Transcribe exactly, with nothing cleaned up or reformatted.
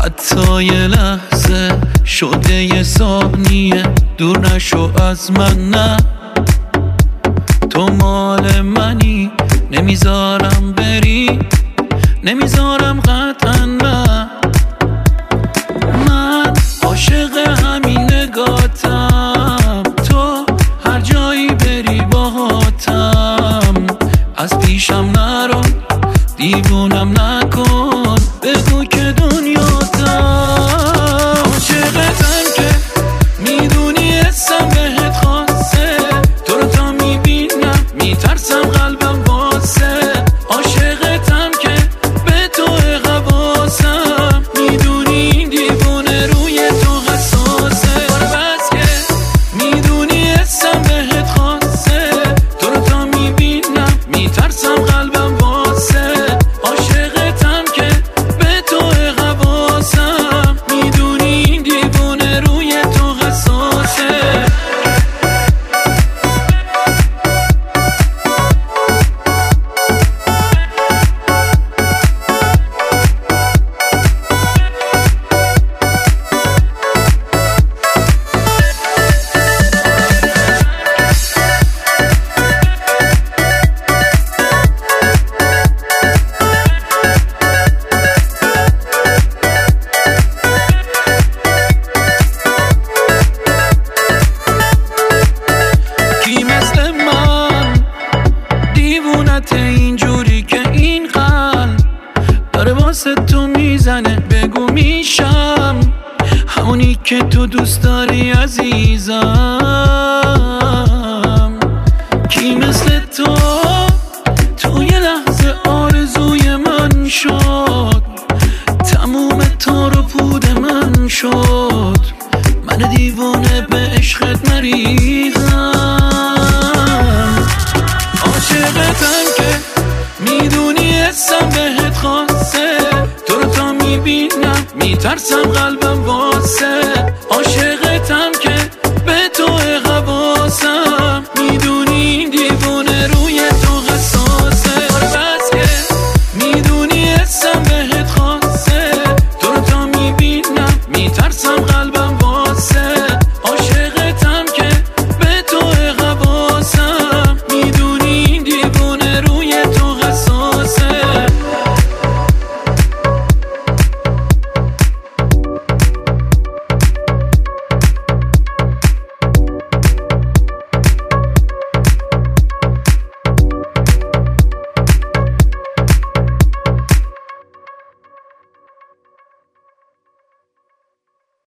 حتی یه لحظه شده یه ثانیه دور نشو از من، نه تو مال منی، نمیذارم بری، نمیذارم قطعا، نه من عاشق همین نگاتم، تو هر جایی بری باهاتم، از پیشم نرو دیوونم نکن، بگو که دنیاتم. عاشقتم که میدونی اسم بهت خاصه، تو رو تا میبینم میترسم قلبم واسه، عاشقتم که به تو حواسم، میدونی این دیوونه روی تو حساسه، بس که میدونی اسم بهت خاصه، تو رو تا میبینم میترسم قلبم واسه، عاشقتم که به تو حواسم، میدونی این دیوونه روی تو حساسه. اینجوری که این قلب داره واسه تو میزنه، بگو میشم همونی که تو دوست داری عزیزم. کی مثل تو تو یه لحظه آرزوی من شد، تموم تار و پود من شد، من دیوانه به عشقت مریضم. عاشقتم که میدونی اسم بهت خاصه، تو رو تا میبینم میترسم قلبم واسه،